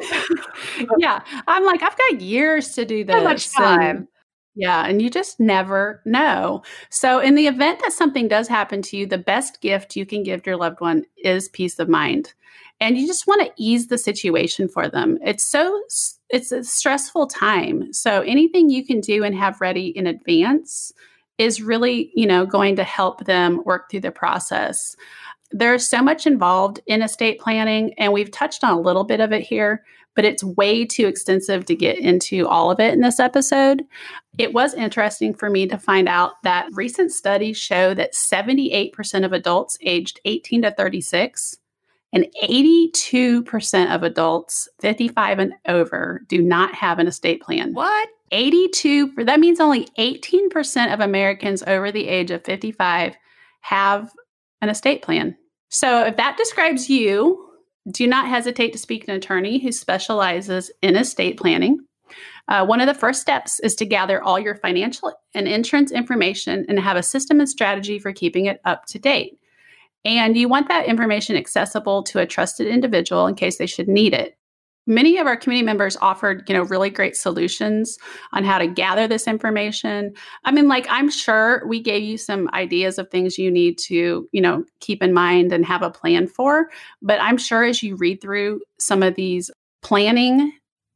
Yeah. I'm like, I've got years to do this. So much time. And, yeah. And you just never know. So in the event that something does happen to you, the best gift you can give your loved one is peace of mind. And you just want to ease the situation for them. It's so, it's a stressful time. So anything you can do and have ready in advance is really, you know, going to help them work through the process. There's so much involved in estate planning, and we've touched on a little bit of it here, but it's way too extensive to get into all of it in this episode. It was interesting for me to find out that recent studies show that seventy-eight percent of adults aged eighteen to thirty-six and eighty-two percent of adults fifty-five and over do not have an estate plan. What? eighty-two, that means only eighteen percent of Americans over the age of fifty-five have an estate plan. So if that describes you, do not hesitate to speak to an attorney who specializes in estate planning. Uh, one of the first steps is to gather all your financial and insurance information and have a system and strategy for keeping it up to date. And you want that information accessible to a trusted individual in case they should need it. Many of our community members offered, you know, really great solutions on how to gather this information. I mean, like, I'm sure we gave you some ideas of things you need to, you know, keep in mind and have a plan for. But I'm sure as you read through some of these planning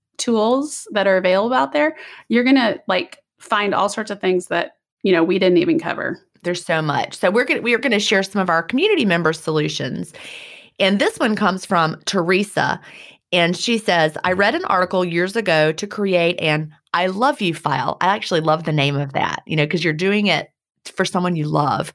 tools that are available out there, you're going to like find all sorts of things that, you know, we didn't even cover. There's so much. So we're going we are going to share some of our community member solutions. And this one comes from Teresa. And she says, I read an article years ago to create an I love you file. I actually love the name of that, you know, because you're doing it for someone you love.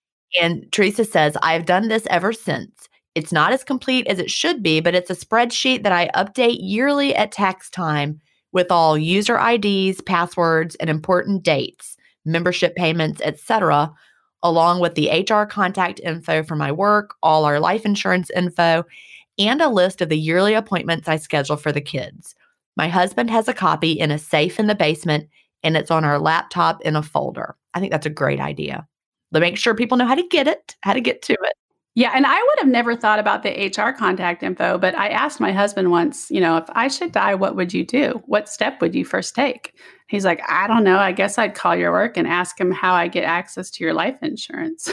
And Teresa says, I've done this ever since. It's not as complete as it should be, but it's a spreadsheet that I update yearly at tax time with all user I Ds, passwords, and important dates, membership payments, et cetera, along with the H R contact info for my work, all our life insurance info, and a list of the yearly appointments I schedule for the kids. My husband has a copy in a safe in the basement, and it's on our laptop in a folder. I think that's a great idea. To make sure people know how to get it, how to get to it. Yeah, and I would have never thought about the H R contact info, but I asked my husband once, you know, if I should die, what would you do? What step would you first take? He's like, I don't know. I guess I'd call your work and ask him how I get access to your life insurance.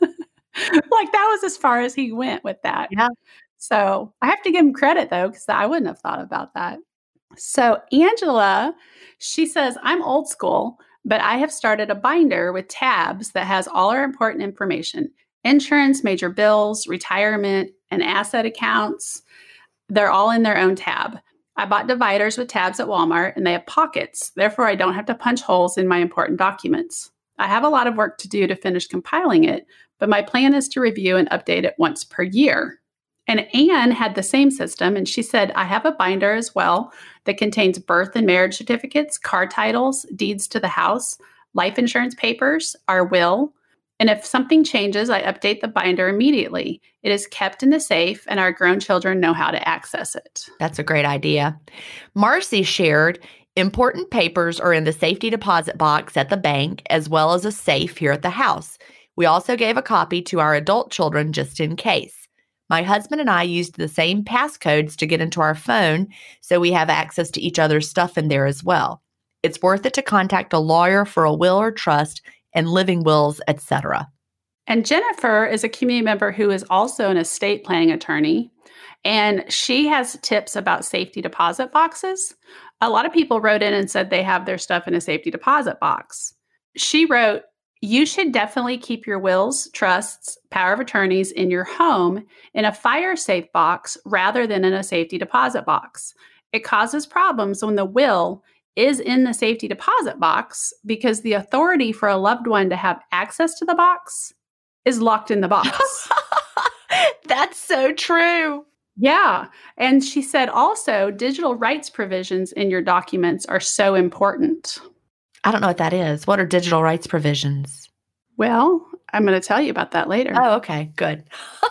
Like, that was as far as he went with that. Yeah. So I have to give him credit, though, because I wouldn't have thought about that. So Angela, she says, I'm old school, but I have started a binder with tabs that has all our important information: insurance, major bills, retirement, and asset accounts. They're all in their own tab. I bought dividers with tabs at Walmart, and they have pockets. Therefore, I don't have to punch holes in my important documents. I have a lot of work to do to finish compiling it, but my plan is to review and update it once per year. And Anne had the same system, and she said, I have a binder as well that contains birth and marriage certificates, car titles, deeds to the house, life insurance papers, our will, and if something changes, I update the binder immediately. It is kept in the safe, and our grown children know how to access it. That's a great idea. Marcy shared, important papers are in the safety deposit box at the bank, as well as a safe here at the house. We also gave a copy to our adult children just in case. My husband and I used the same passcodes to get into our phone, so we have access to each other's stuff in there as well. It's worth it to contact a lawyer for a will or trust and living wills, et cetera. And Jennifer is a community member who is also an estate planning attorney, and she has tips about safety deposit boxes. A lot of people wrote in and said they have their stuff in a safety deposit box. She wrote, you should definitely keep your wills, trusts, power of attorneys in your home in a fire safe box rather than in a safety deposit box. It causes problems when the will is in the safety deposit box because the authority for a loved one to have access to the box is locked in the box. That's so true. Yeah. And she said also, digital rights provisions in your documents are so important. I don't know what that is. What are digital rights provisions? Well, I'm going to tell you about that later. Oh, okay. Good.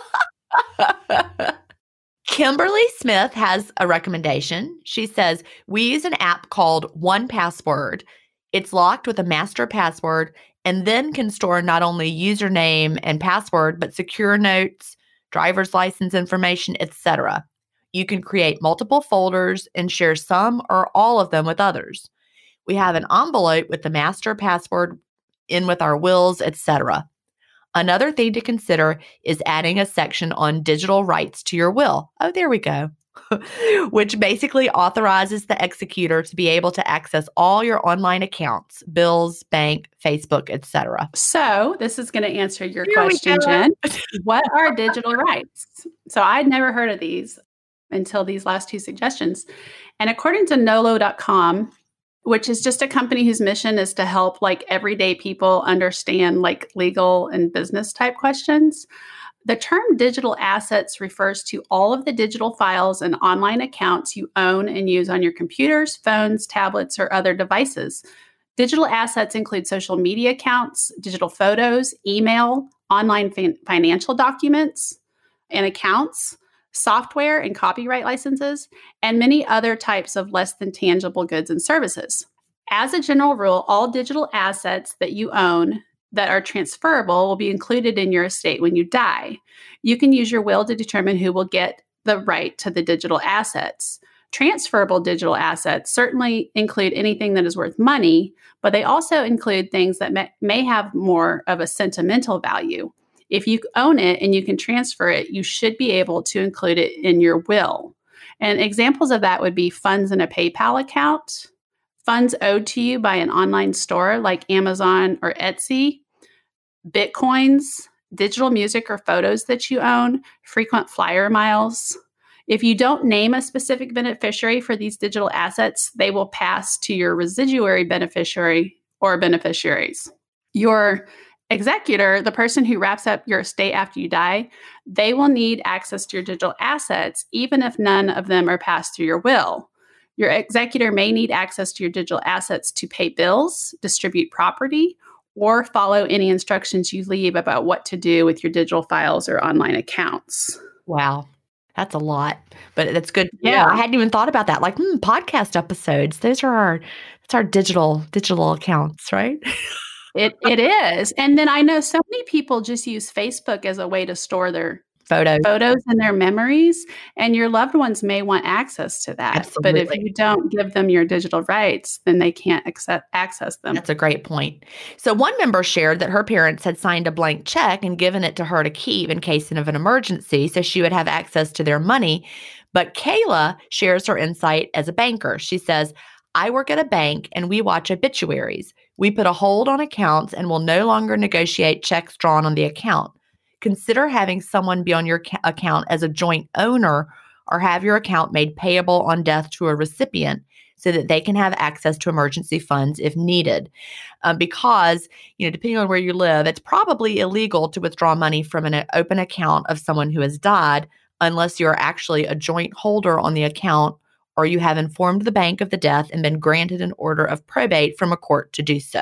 Kimberly Smith has a recommendation. She says, we use an app called one Password. It's locked with a master password and then can store not only username and password, but secure notes, driver's license information, et cetera. You can create multiple folders and share some or all of them with others. We have an envelope with the master password in with our wills, et cetera. Another thing to consider is adding a section on digital rights to your will. Oh, there we go. Which basically authorizes the executor to be able to access all your online accounts, bills, bank, Facebook, et cetera. So this is going to answer your Here question, Jen. What are digital rights? So I'd never heard of these until these last two suggestions. And according to Nolo dot com, which is just a company whose mission is to help like everyday people understand like legal and business type questions. The term digital assets refers to all of the digital files and online accounts you own and use on your computers, phones, tablets, or other devices. Digital assets include social media accounts, digital photos, email, online fin- financial documents and accounts, software and copyright licenses, and many other types of less than tangible goods and services. As a general rule, all digital assets that you own that are transferable will be included in your estate when you die. You can use your will to determine who will get the right to the digital assets. Transferable digital assets certainly include anything that is worth money, but they also include things that may, may have more of a sentimental value. If you own it and you can transfer it, you should be able to include it in your will. And examples of that would be funds in a PayPal account, funds owed to you by an online store like Amazon or Etsy, Bitcoins, digital music or photos that you own, frequent flyer miles. If you don't name a specific beneficiary for these digital assets, they will pass to your residuary beneficiary or beneficiaries. Your executor, the person who wraps up your estate after you die, they will need access to your digital assets, even if none of them are passed through your will. Your executor may need access to your digital assets to pay bills, distribute property, or follow any instructions you leave about what to do with your digital files or online accounts. Wow. That's a lot, but that's good. Yeah. Yeah, I hadn't even thought about that. Like hmm, podcast episodes, those are our, that's our digital, digital accounts, right? It It is. And then I know so many people just use Facebook as a way to store their Photos. photos and their memories, and your loved ones may want access to that. Absolutely. But if you don't give them your digital rights, then they can't accept, access them. That's a great point. So one member shared that her parents had signed a blank check and given it to her to keep in case of an emergency so she would have access to their money. But Kayla shares her insight as a banker. She says, I work at a bank and we watch obituaries. We put a hold on accounts and will no longer negotiate checks drawn on the account. Consider having someone be on your ca- account as a joint owner or have your account made payable on death to a recipient so that they can have access to emergency funds if needed. Um, because, you know, depending on where you live, it's probably illegal to withdraw money from an open account of someone who has died unless you're actually a joint holder on the account or you have informed the bank of the death and been granted an order of probate from a court to do so.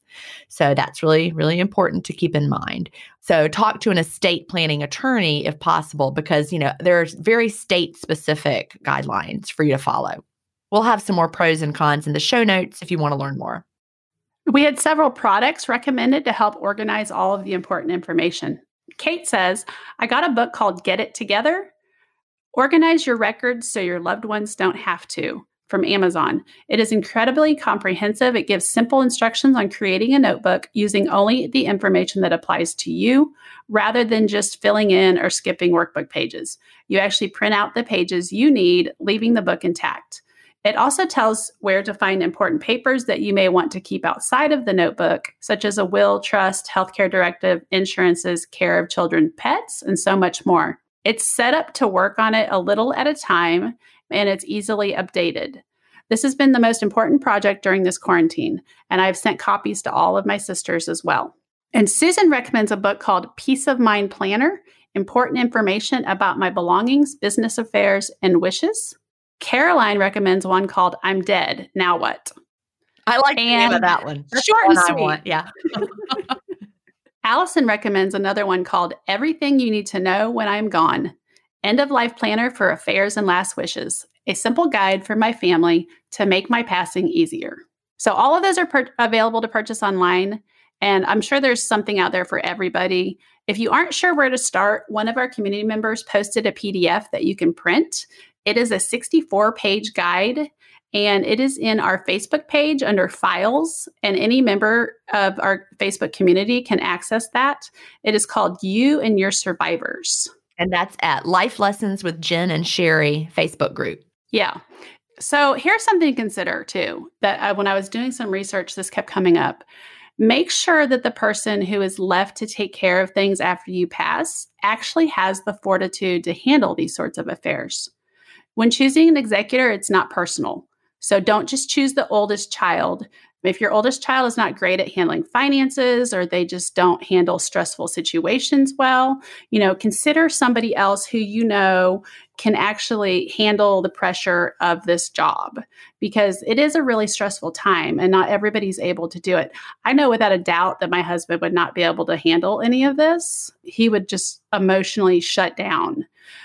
So that's really, really important to keep in mind. So talk to an estate planning attorney if possible, because, you know, there's very state specific guidelines for you to follow. We'll have some more pros and cons in the show notes if you want to learn more. We had several products recommended to help organize all of the important information. Kate says, I got a book called Get It Together. Organize your records so your loved ones don't have to, from Amazon. It is incredibly comprehensive. It gives simple instructions on creating a notebook using only the information that applies to you, rather than just filling in or skipping workbook pages. You actually print out the pages you need, leaving the book intact. It also tells where to find important papers that you may want to keep outside of the notebook, such as a will, trust, healthcare directive, insurances, care of children, pets, and so much more. It's set up to work on it a little at a time, and it's easily updated. This has been the most important project during this quarantine, and I've sent copies to all of my sisters as well. And Susan recommends a book called Peace of Mind Planner, Important Information About My Belongings, Business Affairs, and Wishes. Caroline recommends one called I'm Dead, Now What? I like the name of that one. That's short the one and sweet. I want. Yeah. Allison recommends another one called Everything You Need to Know When I'm Gone, End of Life Planner for Affairs and Last Wishes, a simple guide for my family to make my passing easier. So all of those are per- available to purchase online, and I'm sure there's something out there for everybody. If you aren't sure where to start, one of our community members posted a P D F that you can print. It is a sixty-four page guide, and it is in our Facebook page under Files, and any member of our Facebook community can access that. It is called You and Your Survivors. And that's at Life Lessons with Jen and Sherry Facebook group. Yeah. So here's something to consider too, that I, when I was doing some research, this kept coming up. Make sure that the person who is left to take care of things after you pass actually has the fortitude to handle these sorts of affairs. When choosing an executor, it's not personal. So don't just choose the oldest child. If your oldest child is not great at handling finances, or they just don't handle stressful situations well, you know, consider somebody else who you know can actually handle the pressure of this job, because it is a really stressful time and not everybody's able to do it. I know without a doubt that my husband would not be able to handle any of this. He would just emotionally shut down.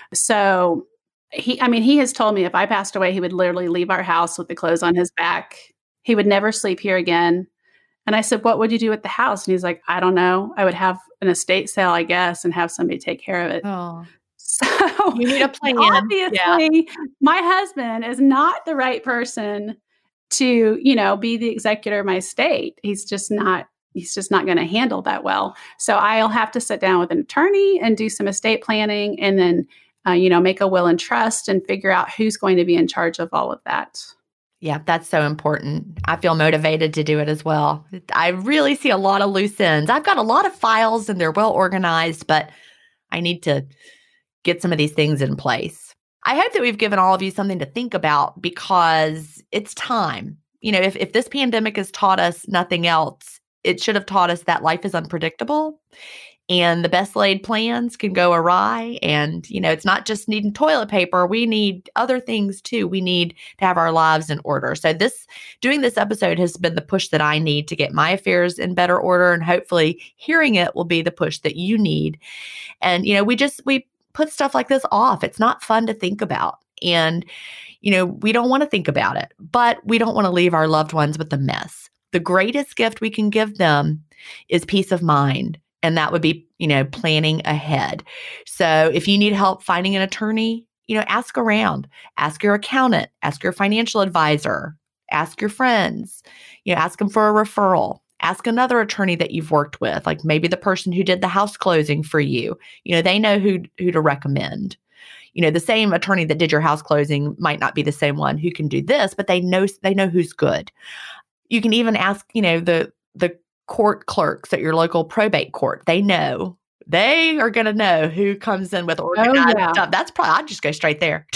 So he, I mean, he has told me if I passed away, he would literally leave our house with the clothes on his back. He would never sleep here again. And I said, what would you do with the house? And he's like, I don't know. I would have an estate sale, I guess, and have somebody take care of it. Oh, so you need a plan. Obviously, Yeah. My husband is not the right person to, you know, be the executor of my estate. He's just not, he's just not going to handle that well. So I'll have to sit down with an attorney and do some estate planning, and then, uh, you know, make a will and trust and figure out who's going to be in charge of all of that. Yeah, that's so important. I feel motivated to do it as well. I really see a lot of loose ends. I've got a lot of files and they're well organized, but I need to get some of these things in place. I hope that we've given all of you something to think about, because it's time. You know, if, if this pandemic has taught us nothing else, it should have taught us that life is unpredictable. And the best laid plans can go awry. And, you know, it's not just needing toilet paper. We need other things too. We need to have our lives in order. So this, doing this episode has been the push that I need to get my affairs in better order. And hopefully hearing it will be the push that you need. And, you know, we just, we put stuff like this off. It's not fun to think about. And, you know, we don't want to think about it, but we don't want to leave our loved ones with a mess. The greatest gift we can give them is peace of mind. And that would be, you know, planning ahead. So if you need help finding an attorney, you know, ask around, ask your accountant, ask your financial advisor, ask your friends, you know, ask them for a referral, ask another attorney that you've worked with, like maybe the person who did the house closing for you. You know, they know who, who to recommend. You know, the same attorney that did your house closing might not be the same one who can do this, but they know, they know who's good. You can even ask, you know, the, the, court clerks at your local probate court. They know. They are going to know who comes in with organized oh, yeah. stuff. That's probably, I'd just go straight there.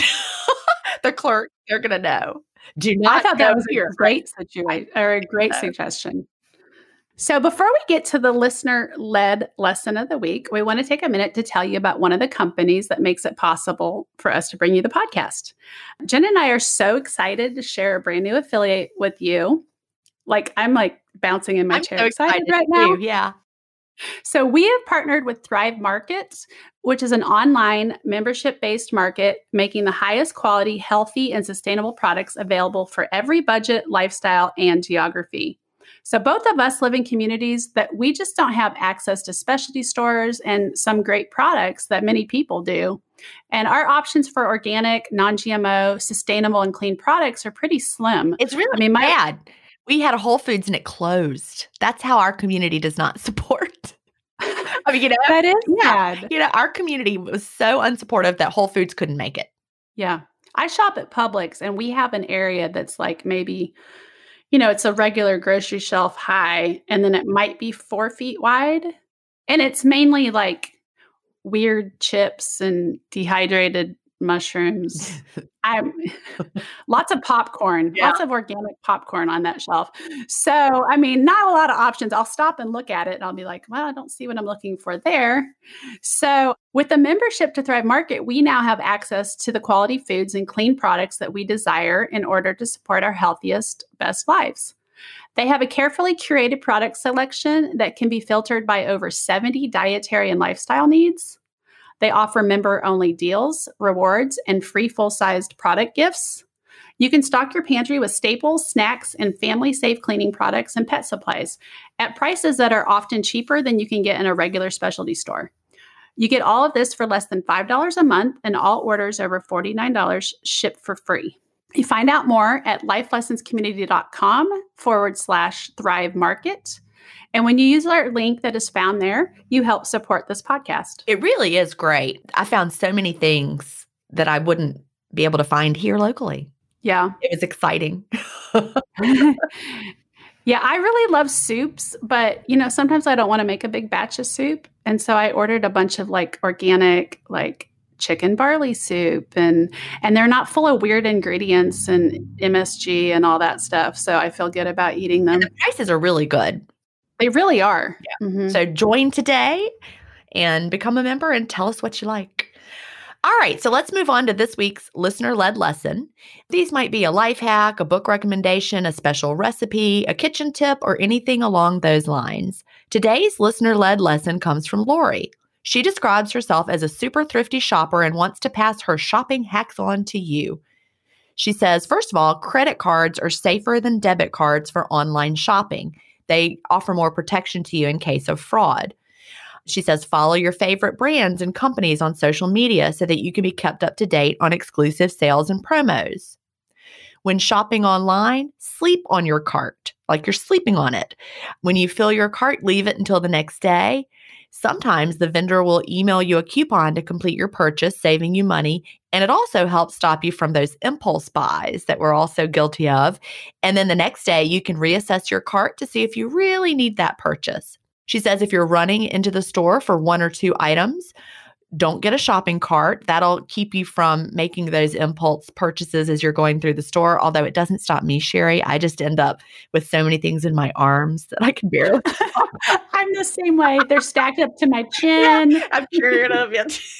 The clerk, they're going to know. Do not I thought that was a great situation or a great so. suggestion. So before we get to the listener-led lesson of the week, we want to take a minute to tell you about one of the companies that makes it possible for us to bring you the podcast. Jen and I are so excited to share a brand new affiliate with you. Like, I'm like bouncing in my I'm chair. so Excited excited right now? too. Yeah. So we have partnered with Thrive Markets, which is an online membership-based market making the highest quality, healthy, and sustainable products available for every budget, lifestyle, and geography. So both of us live in communities that we just don't have access to specialty stores and some great products that many people do. And our options for organic, non-G M O, sustainable, and clean products are pretty slim. It's really I mean, my sad. We had a Whole Foods and it closed. That's how our community does not support. I mean, you know, that is yeah, sad. you know, our community was so unsupportive that Whole Foods couldn't make it. Yeah. I shop at Publix and we have an area that's like maybe, you know, it's a regular grocery shelf high and then it might be four feet wide. And it's mainly like weird chips and dehydrated mushrooms. I'm lots of popcorn, Yeah. lots of organic popcorn on that shelf. So, I mean, not a lot of options. I'll stop and look at it and I'll be like, well, I don't see what I'm looking for there. So, with the membership to Thrive Market, we now have access to the quality foods and clean products that we desire in order to support our healthiest, best lives. They have a carefully curated product selection that can be filtered by over seventy dietary and lifestyle needs. They offer member-only deals, rewards, and free full-sized product gifts. You can stock your pantry with staples, snacks, and family-safe cleaning products and pet supplies at prices that are often cheaper than you can get in a regular specialty store. You get all of this for less than five dollars a month, and all orders over forty-nine dollars ship for free. You find out more at lifelessonscommunity.com forward slash Thrive Market. And when you use our link that is found there, you help support this podcast. It really is great. I found so many things that I wouldn't be able to find here locally. Yeah. It was exciting. Yeah, I really love soups, but you know, sometimes I don't want to make a big batch of soup. And so I ordered a bunch of like organic, like chicken barley soup, and and they're not full of weird ingredients and M S G and all that stuff. So I feel good about eating them. And the prices are really good. They really are. Yeah. Mm-hmm. So join today and become a member and tell us what you like. All right, so let's move on to this week's listener-led lesson. These might be a life hack, a book recommendation, a special recipe, a kitchen tip, or anything along those lines. Today's listener-led lesson comes from Lori. She describes herself as a super thrifty shopper and wants to pass her shopping hacks on to you. She says, first of all, credit cards are safer than debit cards for online shopping. They offer more protection to you in case of fraud. She says, follow your favorite brands and companies on social media so that you can be kept up to date on exclusive sales and promos. When shopping online, sleep on your cart, like you're sleeping on it. When you fill your cart, leave it until the next day. Sometimes the vendor will email you a coupon to complete your purchase, saving you money. And it also helps stop you from those impulse buys that we're also guilty of. And then the next day, you can reassess your cart to see if you really need that purchase. She says if you're running into the store for one or two items, don't get a shopping cart. That'll keep you from making those impulse purchases as you're going through the store. Although it doesn't stop me, Sherry. I just end up with so many things in my arms that I can barely. I'm the same way. They're stacked up to my chin. Yeah, I'm carrying them.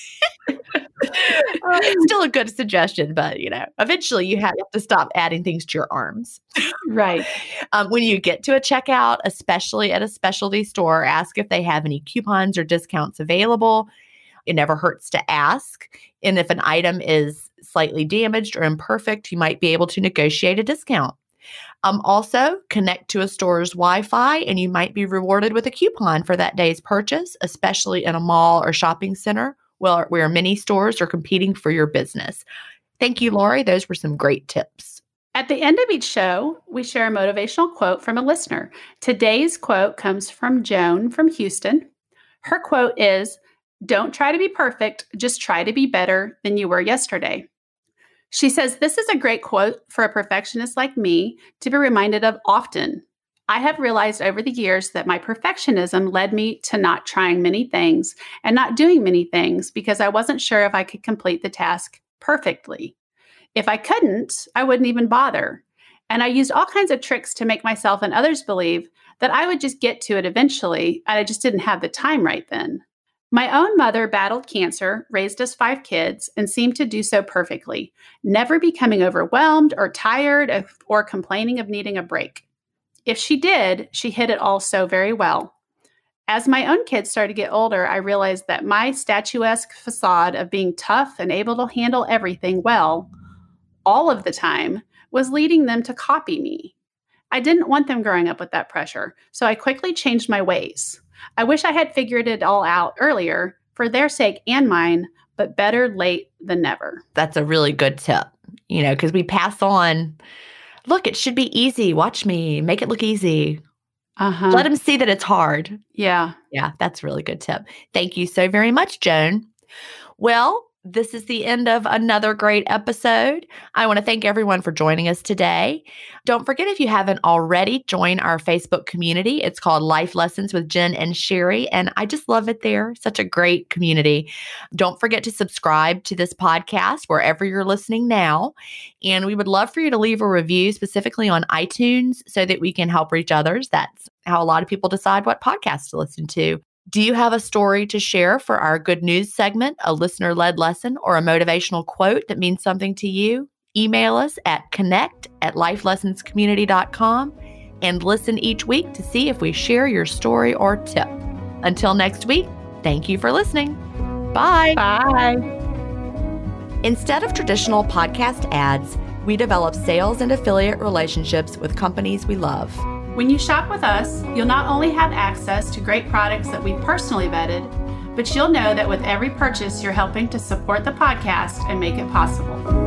It's still a good suggestion, but you know, eventually you have to stop adding things to your arms. Right. Um, when you get to a checkout, especially at a specialty store, ask if they have any coupons or discounts available. It never hurts to ask. And if an item is slightly damaged or imperfect, you might be able to negotiate a discount. Um, also, connect to a store's Wi-Fi and you might be rewarded with a coupon for that day's purchase, especially in a mall or shopping center where, where many stores are competing for your business. Thank you, Lori. Those were some great tips. At the end of each show, we share a motivational quote from a listener. Today's quote comes from Joan from Houston. Her quote is, "Don't try to be perfect, just try to be better than you were yesterday." She says, this is a great quote for a perfectionist like me to be reminded of often. I have realized over the years that my perfectionism led me to not trying many things and not doing many things because I wasn't sure if I could complete the task perfectly. If I couldn't, I wouldn't even bother. And I used all kinds of tricks to make myself and others believe that I would just get to it eventually, and I just didn't have the time right then. My own mother battled cancer, raised us five kids, and seemed to do so perfectly, never becoming overwhelmed or tired of, or complaining of needing a break. If she did, she hid it all so very well. As my own kids started to get older, I realized that my statuesque facade of being tough and able to handle everything well, all of the time, was leading them to copy me. I didn't want them growing up with that pressure, so I quickly changed my ways. I wish I had figured it all out earlier for their sake and mine, but better late than never. That's a really good tip, you know, because we pass on, look, it should be easy. Watch me. Make it look easy. Uh-huh. Let them see that it's hard. Yeah. Yeah, that's a really good tip. Thank you so very much, Joan. Well, this is the end of another great episode. I want to thank everyone for joining us today. Don't forget, if you haven't already, join our Facebook community. It's called Life Lessons with Jen and Sherry, and I just love it there. Such a great community. Don't forget to subscribe to this podcast wherever you're listening now. And we would love for you to leave a review specifically on iTunes so that we can help reach others. That's how a lot of people decide what podcasts to listen to. Do you have a story to share for our good news segment, a listener-led lesson, or a motivational quote that means something to you? Email us at connect at lifelessonscommunity dot com and listen each week to see if we share your story or tip. Until next week, thank you for listening. Bye. Bye. Instead of traditional podcast ads, we develop sales and affiliate relationships with companies we love. When you shop with us, you'll not only have access to great products that we've personally vetted, but you'll know that with every purchase, you're helping to support the podcast and make it possible.